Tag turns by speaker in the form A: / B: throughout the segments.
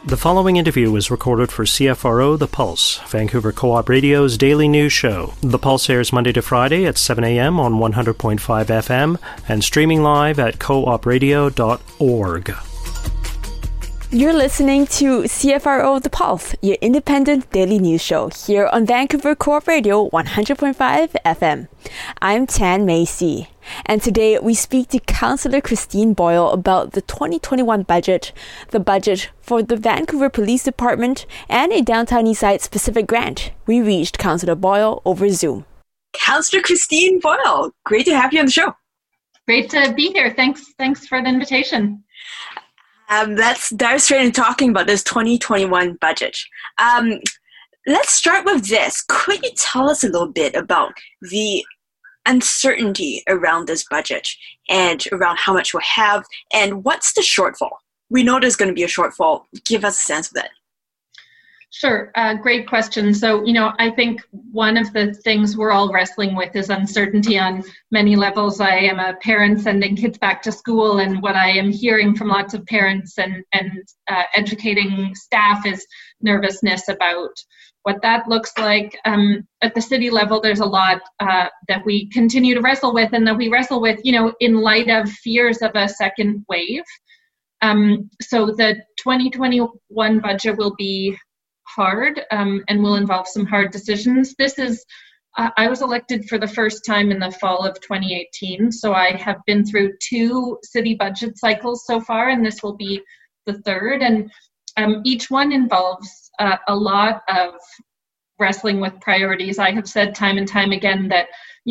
A: The following interview was recorded for CFRO The Pulse, Vancouver Co-op Radio's daily news show. The Pulse airs Monday to Friday at 7 a.m. on 100.5 FM and streaming live at coopradio.org.
B: You're listening to CFRO The Pulse, your independent daily news show here on Vancouver Co-op Radio 100.5 FM. I'm Tan Macy, and today we speak to Councillor Christine Boyle about the 2021 budget, the budget for the Vancouver Police Department, and a Downtown Eastside specific grant. We reached Councillor Boyle over Zoom.
C: Councillor Christine Boyle, great to have you on the show.
D: Great to be here. Thanks for the invitation.
C: Let's dive straight into talking about this 2021 budget. Let's start with this. Could you tell us a little bit about the uncertainty around this budget and around how much we'll have and what's the shortfall? We know there's going to be a shortfall. Give us a sense of that.
D: Sure. Great question. So, I think one of the things we're all wrestling with is uncertainty on many levels. I am a parent sending kids back to school, and what I am hearing from lots of parents and educating staff is nervousness about what that looks like. At the city level, there's a lot that we continue to wrestle with, and that we wrestle with, in light of fears of a second wave. So the 2021 budget will be hard and will involve some hard decisions. I was elected for the first time in the fall of 2018, so I have been through 2 city budget cycles so far, and this will be the third. And each one involves a lot of wrestling with priorities. I have said time and time again that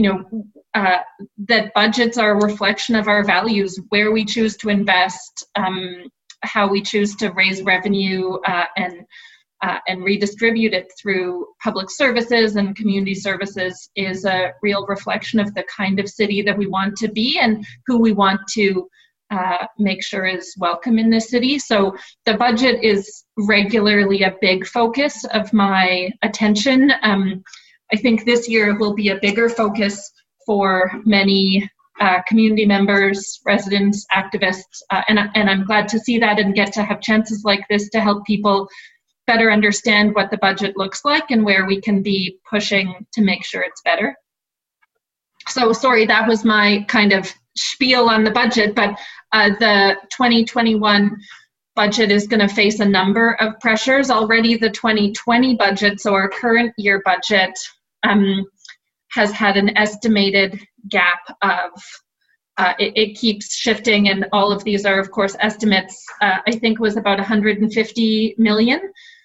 D: that budgets are a reflection of our values, where we choose to invest, how we choose to raise revenue, and redistribute it through public services and community services is a real reflection of the kind of city that we want to be and who we want to make sure is welcome in this city. So the budget is regularly a big focus of my attention. I think this year will be a bigger focus for many community members, residents, activists, and I'm glad to see that and get to have chances like this to help people better understand what the budget looks like and where we can be pushing to make sure it's better. So sorry, that was my kind of spiel on the budget, but the 2021 budget is going to face a number of pressures. Already the 2020 budget, so our current year budget, has had an estimated gap of it keeps shifting, and all of these are, of course, estimates. I think was about 150 million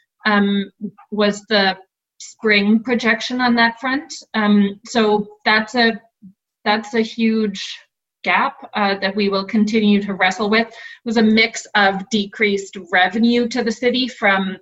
D: was the spring projection on that front. So that's a huge gap that we will continue to wrestle with. It was a mix of decreased revenue to the city from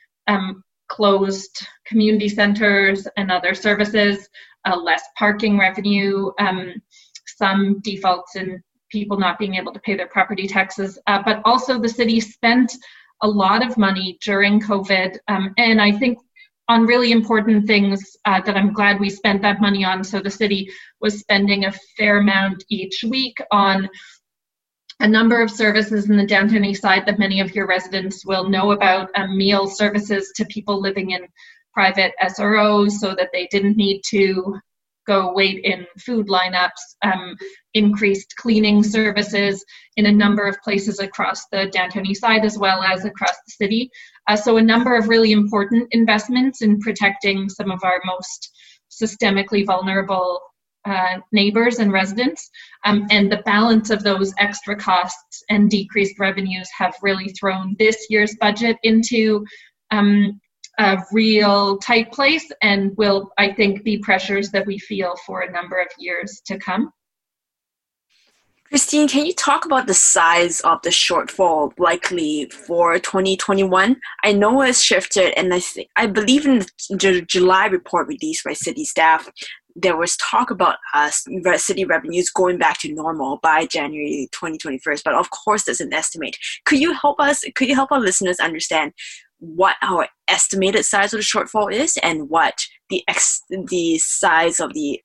D: closed community centers and other services, less parking revenue, some defaults in people not being able to pay their property taxes, but also the city spent a lot of money during COVID, and I think on really important things that I'm glad we spent that money on. So the city was spending a fair amount each week on a number of services in the Downtown Eastside that many of your residents will know about, meal services to people living in private SROs so that they didn't need to go wait in food lineups, increased cleaning services in a number of places across the Downtown Eastside as well as across the city. So a number of really important investments in protecting some of our most systemically vulnerable neighbors and residents. And the balance of those extra costs and decreased revenues have really thrown this year's budget into a real tight place and will, I think, be pressures that we feel for a number of years to come.
C: Christine, can you talk about the size of the shortfall likely for 2021? I know it's shifted, and I believe in the July report released by city staff, there was talk about city revenues going back to normal by January 2021. But of course, there's an estimate. Could you help our listeners understand what our estimated size of the shortfall is and what the size of the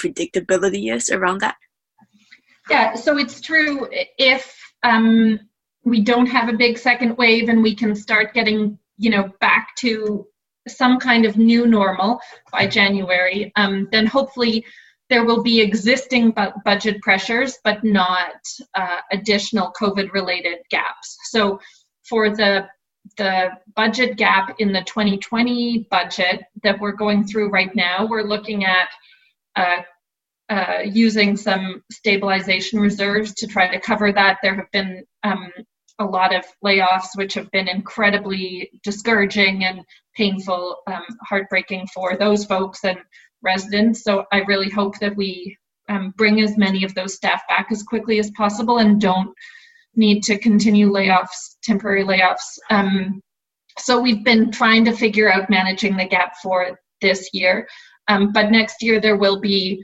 C: unpredictability is around that?
D: Yeah, so it's true. If we don't have a big second wave and we can start getting, back to some kind of new normal by January, then hopefully there will be existing budget pressures, but not additional COVID-related gaps. So for the budget gap in the 2020 budget that we're going through right now, we're looking at using some stabilization reserves to try to cover that. There have been a lot of layoffs, which have been incredibly discouraging and painful, heartbreaking for those folks and residents. So I really hope that we bring as many of those staff back as quickly as possible and don't need to continue temporary layoffs. So we've been trying to figure out managing the gap for this year. But next year there will be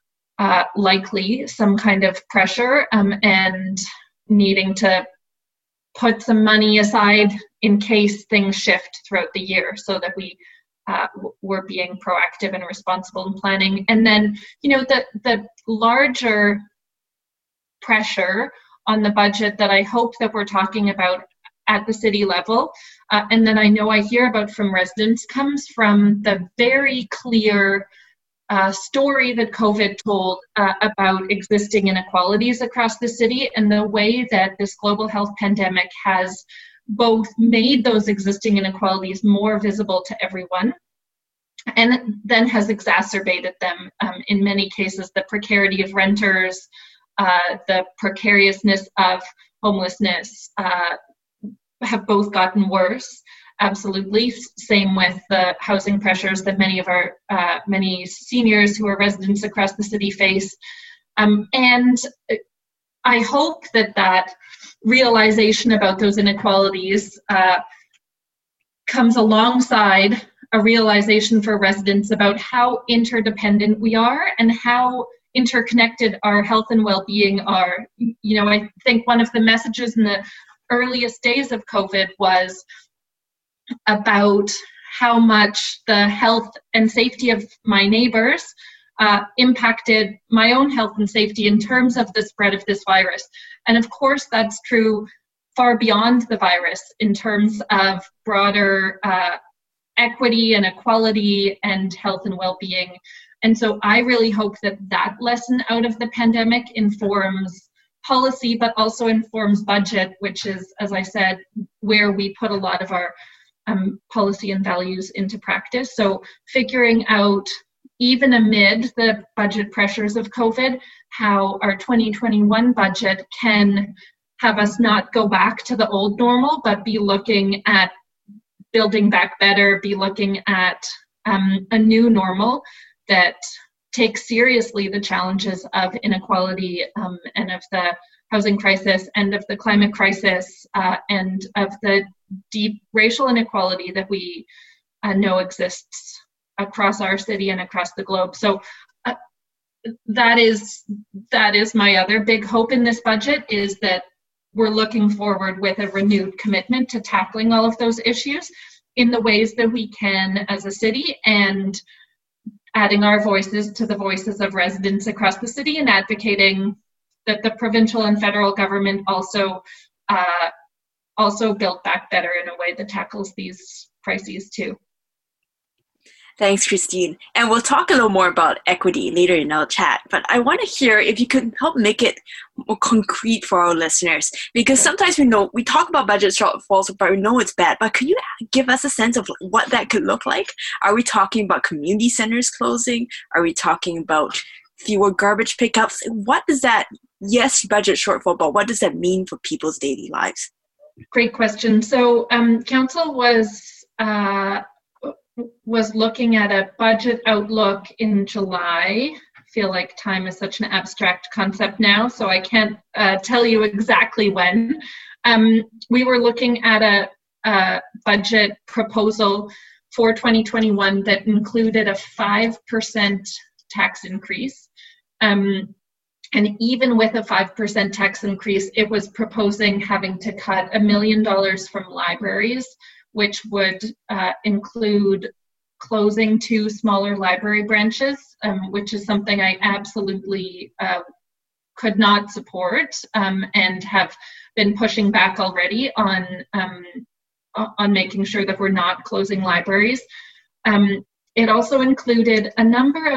D: likely some kind of pressure and needing to put some money aside in case things shift throughout the year, so that we're being proactive and responsible in planning. And then, the larger pressure on the budget that I hope that we're talking about at the city level, and then I know I hear about from residents, comes from the very clear story that COVID told about existing inequalities across the city, and the way that this global health pandemic has both made those existing inequalities more visible to everyone, and then has exacerbated them. In many cases, the precarity of renters, the precariousness of homelessness have both gotten worse. Absolutely. Same with the housing pressures that many seniors who are residents across the city face. And I hope that realization about those inequalities comes alongside a realization for residents about how interdependent we are and how interconnected our health and well-being are. I think one of the messages in the earliest days of COVID was about how much the health and safety of my neighbors impacted my own health and safety in terms of the spread of this virus. And of course, that's true far beyond the virus in terms of broader equity and equality and health and well-being. And so I really hope that lesson out of the pandemic informs policy, but also informs budget, which is, as I said, where we put a lot of our policy and values into practice. So figuring out, even amid the budget pressures of COVID, how our 2021 budget can have us not go back to the old normal, but be looking at building back better, be looking at a new normal that takes seriously the challenges of inequality and of the housing crisis and of the climate crisis and of the deep racial inequality that we know exists across our city and across the globe. So that is my other big hope in this budget, is that we're looking forward with a renewed commitment to tackling all of those issues in the ways that we can as a city, and adding our voices to the voices of residents across the city, and advocating that the provincial and federal government also build back better in a way that tackles these crises too.
C: Thanks, Christine. And we'll talk a little more about equity later in our chat, but I want to hear if you could help make it more concrete for our listeners, because sometimes we talk about budget shortfalls, but we know it's bad, but could you give us a sense of what that could look like? Are we talking about community centers closing? Are we talking about fewer garbage pickups? What does that, yes, budget shortfall, but what does that mean for people's daily lives?
D: Great question. So council was looking at a budget outlook in July. I feel like time is such an abstract concept now, so I can't tell you exactly when. We were looking at a budget proposal for 2021 that included a 5% tax increase. And even with a 5% tax increase, it was proposing having to cut $1 million from libraries, which would include closing 2 smaller library branches, which is something I absolutely could not support, and have been pushing back already on making sure that we're not closing libraries. It also included a number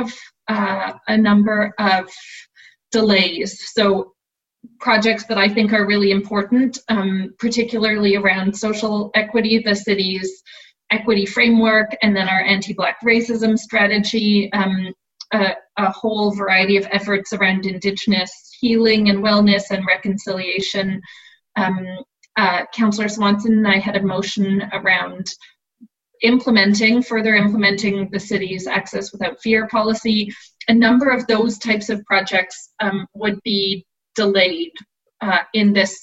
D: of delays. So projects that I think are really important, particularly around social equity, the city's equity framework, and then our anti-Black racism strategy, a whole variety of efforts around Indigenous healing and wellness and reconciliation. Councillor Swanson and I had a motion around further implementing the city's Access Without Fear policy. A number of those types of projects would be delayed in this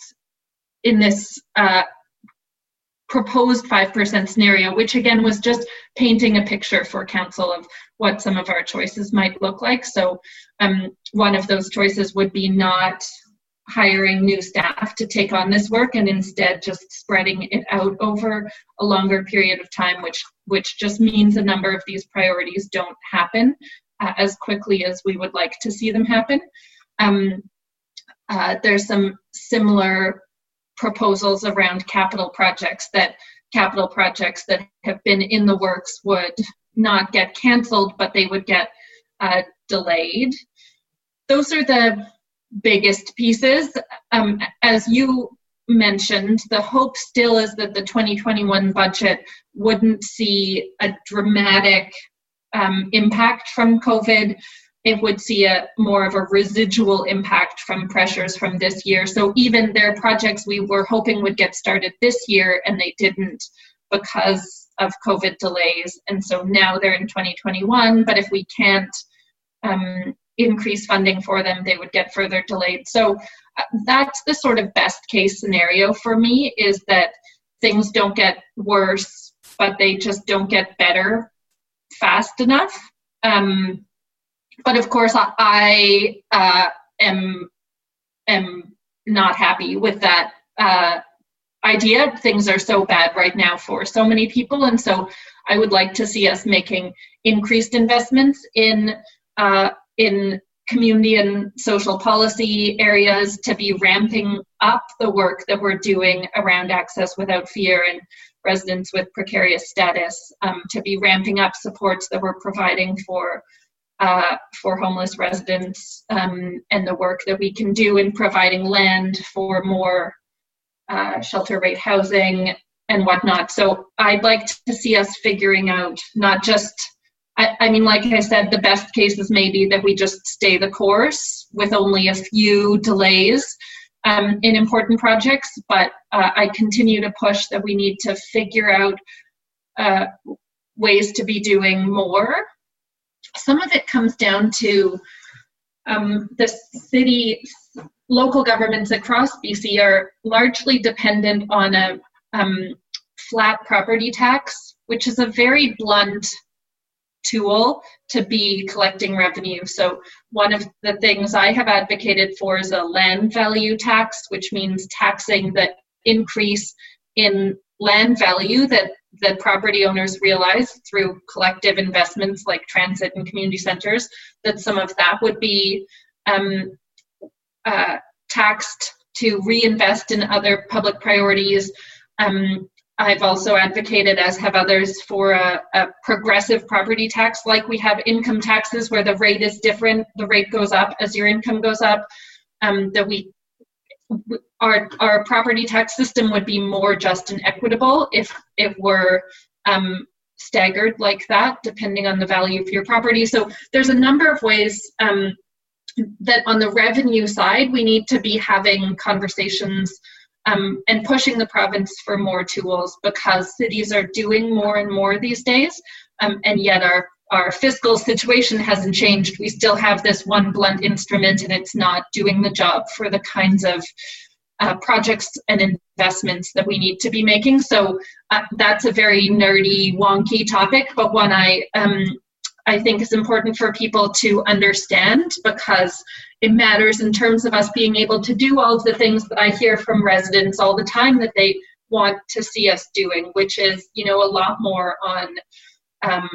D: proposed 5% scenario, which again was just painting a picture for council of what some of our choices might look like. So one of those choices would be not hiring new staff to take on this work, and instead just spreading it out over a longer period of time, which just means a number of these priorities don't happen as quickly as we would like to see them happen. There's some similar proposals around capital projects that have been in the works would not get cancelled, but they would get delayed. Those are the biggest pieces. As you mentioned, the hope still is that the 2021 budget wouldn't see a dramatic impact from COVID. It would see more of a residual impact from pressures from this year. So even there are projects we were hoping would get started this year and they didn't because of COVID delays. And so now they're in 2021, but if we can't increase funding for them, they would get further delayed. So that's the sort of best case scenario for me, is that things don't get worse, but they just don't get better fast enough. But of course, I am not happy with that idea. Things are so bad right now for so many people, and so I would like to see us making increased investments in community and social policy areas, to be ramping up the work that we're doing around Access Without Fear and residents with precarious status, to be ramping up supports that we're providing for homeless residents, and the work that we can do in providing land for more shelter rate housing and whatnot. So I'd like to see us figuring out not just, I mean, like I said, the best case is maybe that we just stay the course with only a few delays in important projects, but I continue to push that we need to figure out ways to be doing more. Some of it comes down to the city, local governments across BC are largely dependent on a flat property tax, which is a very blunt tool to be collecting revenue. So one of the things I have advocated for is a land value tax, which means taxing the increase in land value that property owners realize through collective investments like transit and community centers, that some of that would be taxed to reinvest in other public priorities. I've also advocated, as have others, for a progressive property tax, like we have income taxes where the rate is different, the rate goes up as your income goes up, that our property tax system would be more just and equitable if we're staggered like that, depending on the value of your property. So there's a number of ways that on the revenue side, we need to be having conversations and pushing the province for more tools, because cities are doing more and more these days, and yet our fiscal situation hasn't changed. We still have this one blunt instrument, and it's not doing the job for the kinds of projects and investments that we need to be making. So that's a very nerdy, wonky topic, but one I think is important for people to understand, because it matters in terms of us being able to do all of the things that I hear from residents all the time that they want to see us doing, which is, a lot more on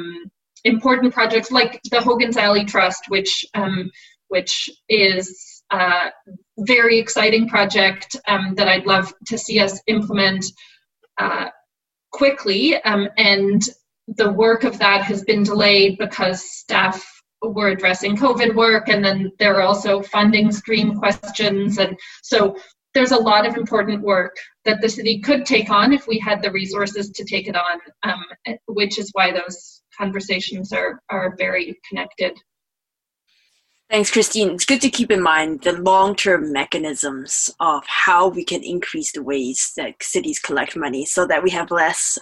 D: important projects like the Hogan's Alley Trust, which is very exciting project that I'd love to see us implement quickly. And the work of that has been delayed because staff were addressing COVID work, and then there are also funding stream questions. And so there's a lot of important work that the city could take on if we had the resources to take it on, which is why those conversations are very connected.
C: Thanks, Christine. It's good to keep in mind the long-term mechanisms of how we can increase the ways that cities collect money so that we have less,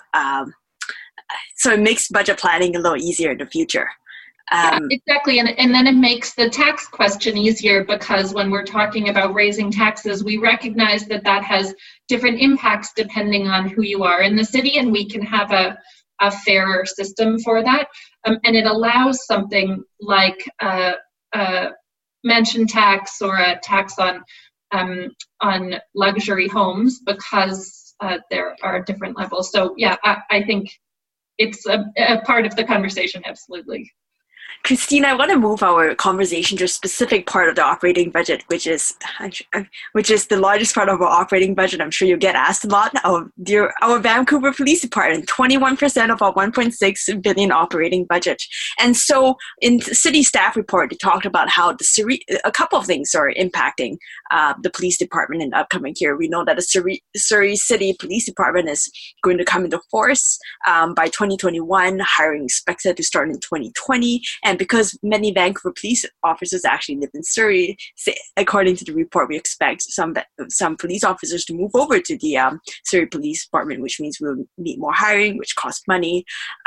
C: so it makes budget planning a little easier in the future.
D: Yeah, exactly. And then it makes the tax question easier, because when we're talking about raising taxes, we recognize that that has different impacts depending on who you are in the city, and we can have a fairer system for that. And it allows something like a mansion tax or a tax on luxury homes, because there are different levels. So yeah, I think it's a part of the conversation, absolutely.
C: Christine, I want to move our conversation to a specific part of the operating budget, which is the largest part of our operating budget. I'm sure you get asked a lot. Our Vancouver Police Department, 21% of our $1.6 billion operating budget. And so in the city staff report, they talked about how a couple of things are impacting the police department in the upcoming year. We know that the Surrey City Police Department is going to come into force by 2021, hiring expected to start in 2020. And because many Vancouver police officers actually live in Surrey, according to the report, we expect some police officers to move over to the Surrey Police Department, which means we'll need more hiring, which costs money.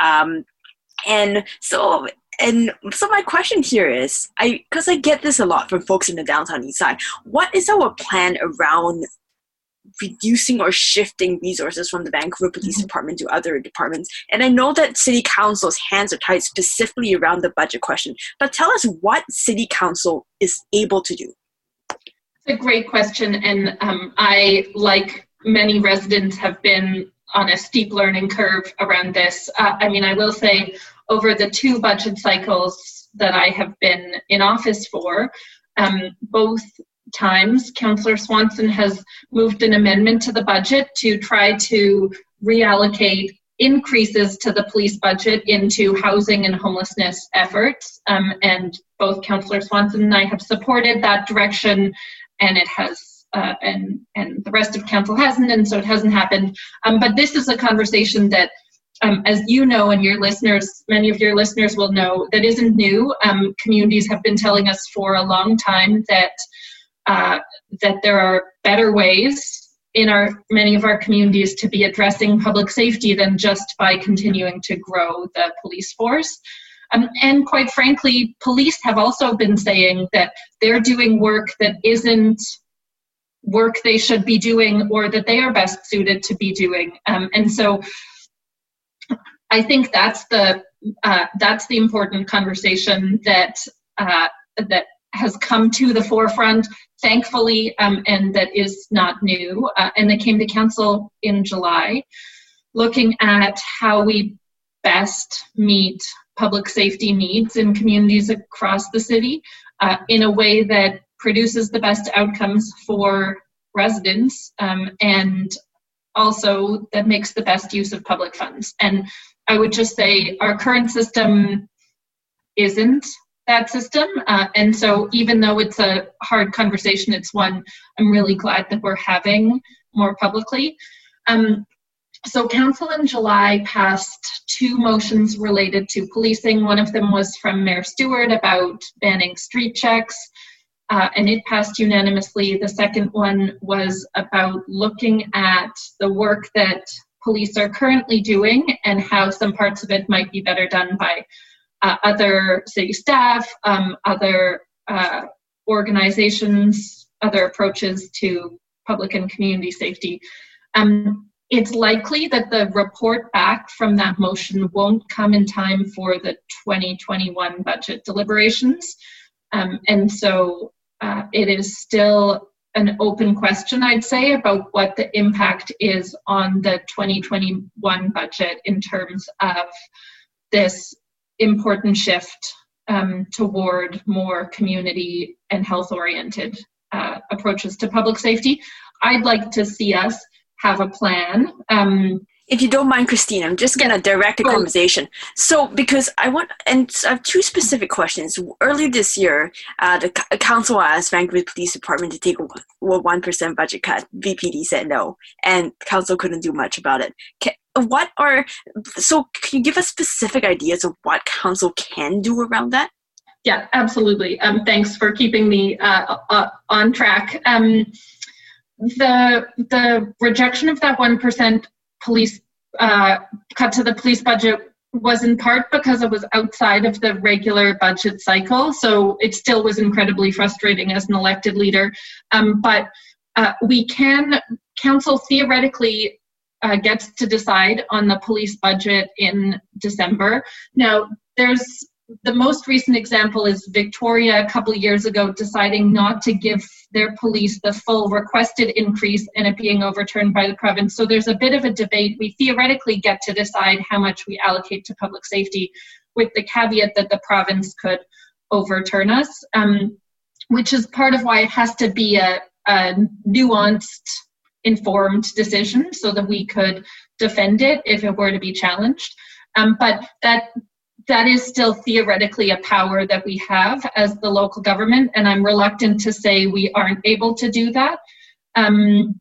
C: And so my question here is, because I get this a lot from folks in the downtown east side, what is our plan around reducing or shifting resources from the Vancouver Police Department to other departments? And I know that City Council's hands are tied specifically around the budget question, but tell us what City Council is able to do.
D: It's a great question, and I, like many residents, have been on a steep learning curve around this. I will say, over the 2 budget cycles that I have been in office for, both times, Councillor Swanson has moved an amendment to the budget to try to reallocate increases to the police budget into housing and homelessness efforts. And both Councillor Swanson and I have supported that direction, and it has, and the rest of council hasn't, and so it hasn't happened. But this is a conversation that, as you know, and your listeners, many of your listeners will know, that isn't new. Communities have been telling us for a long time that there are better ways in many of our communities to be addressing public safety than just by continuing to grow the police force. And quite frankly, police have also been saying that they're doing work that isn't work they should be doing or that they are best suited to be doing. And so I think that's the important conversation that has come to the forefront, thankfully, and that is not new, and that came to council in July, looking at how we best meet public safety needs in communities across the city in a way that produces the best outcomes for residents, and also that makes the best use of public funds. And I would just say our current system isn't that system. And so even though it's a hard conversation, it's one I'm really glad that we're having more publicly. So council in July passed 2 motions related to policing. One of them was from Mayor Stewart about banning street checks, and it passed unanimously. The second one was about looking at the work that police are currently doing and how some parts of it might be better done by other city staff, other organizations, other approaches to public and community safety. It's likely that the report back from that motion won't come in time for the 2021 budget deliberations. And so it is still an open question, I'd say, about what the impact is on the 2021 budget in terms of this important shift toward more community and health-oriented approaches to public safety. I'd like to see us have a plan.
C: If you don't mind, Christine, I'm just going to direct the conversation. So, because I have two specific questions. Earlier this year, the council asked Vancouver Police Department to take a 1% budget cut. VPD said no, and council couldn't do much about it. Can you give us specific ideas of what council can do around that?
D: Yeah, absolutely. Thanks for keeping me on track. The rejection of that 1% police cut to the police budget was in part because it was outside of the regular budget cycle. So it still was incredibly frustrating as an elected leader. But council theoretically gets to decide on the police budget in December. Now, the most recent example is Victoria a couple of years ago deciding not to give their police the full requested increase and it being overturned by the province. So there's a bit of a debate. We theoretically get to decide how much we allocate to public safety with the caveat that the province could overturn us, which is part of why it has to be a nuanced, informed decision so that we could defend it if it were to be challenged. But that is still theoretically a power that we have as the local government, and I'm reluctant to say we aren't able to do that. And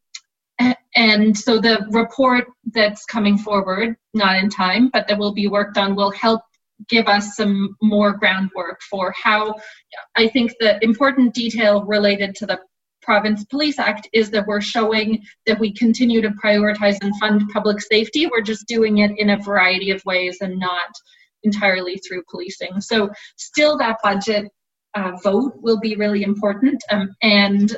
D: so the report that's coming forward, not in time, but that will be worked on, will help give us some more groundwork for how. I think the important detail related to the Province Police Act is that we're showing that we continue to prioritize and fund public safety. We're just doing it in a variety of ways and not entirely through policing. So still that budget vote will be really important, and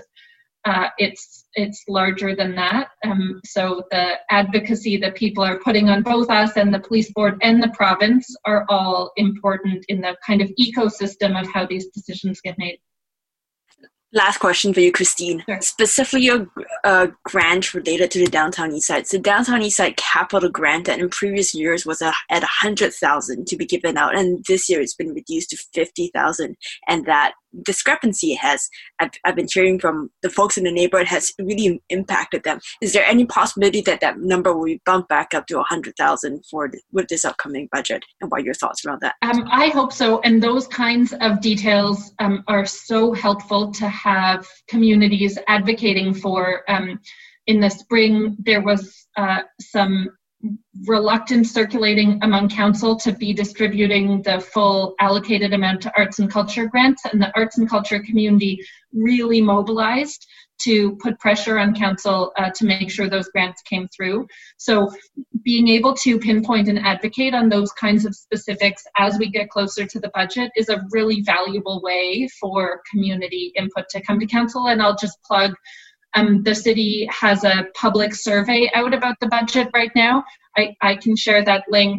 D: it's larger than that. So the advocacy that people are putting on both us and the police board and the province are all important in the kind of ecosystem of how these decisions get made.
C: Last question for you, Christine.
D: Sure.
C: Specifically, a grant related to the Downtown Eastside. So Downtown Eastside capital grant that in previous years was at $100,000 to be given out, and this year it's been reduced to $50,000. And that discrepancy I've been hearing from the folks in the neighborhood has really impacted them. Is there any possibility that number will be bumped back up to $100,000 with this upcoming budget? And what are your thoughts around that?
D: I hope so. And those kinds of details are so helpful to have communities advocating for. In the spring, there was some reluctance circulating among council to be distributing the full allocated amount to arts and culture grants, and the arts and culture community really mobilized to put pressure on council to make sure those grants came through. So being able to pinpoint and advocate on those kinds of specifics as we get closer to the budget is a really valuable way for community input to come to council. And I'll just plug, the city has a public survey out about the budget right now. I can share that link.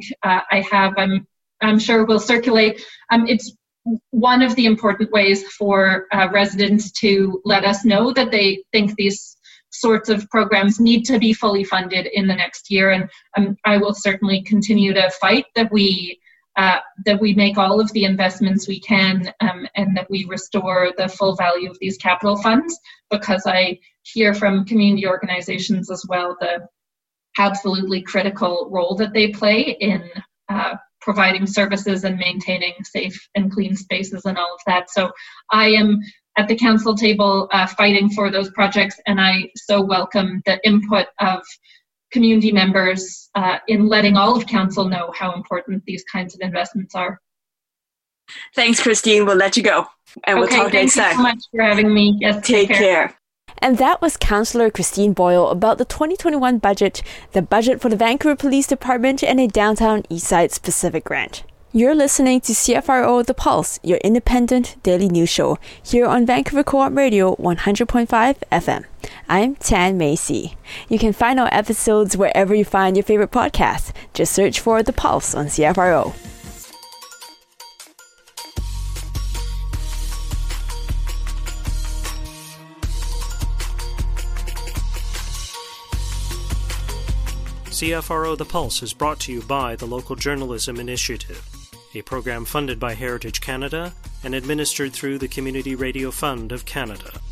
D: I'm sure will circulate. It's one of the important ways for residents to let us know that they think these sorts of programs need to be fully funded in the next year. And I will certainly continue to fight that we make all of the investments we can and that we restore the full value of these capital funds, because I hear from community organizations as well the absolutely critical role that they play in providing services and maintaining safe and clean spaces and all of that. So I am at the council table fighting for those projects, and I so welcome the input of community members in letting all of council know how important these kinds of investments are.
C: Thanks, Christine. We'll let you go. And we'll talk next time.
D: Thank you so much for having me. Yes,
C: take care.
B: And that was Councillor Christine Boyle about the 2021 budget, the budget for the Vancouver Police Department, and a Downtown Eastside specific grant. You're listening to CFRO The Pulse, your independent daily news show, here on Vancouver Co-op Radio 100.5 FM. I'm Tan Macy. You can find our episodes wherever you find your favorite podcasts. Just search for The Pulse on CFRO.
A: CFRO The Pulse is brought to you by the Local Journalism Initiative, a program funded by Heritage Canada and administered through the Community Radio Fund of Canada.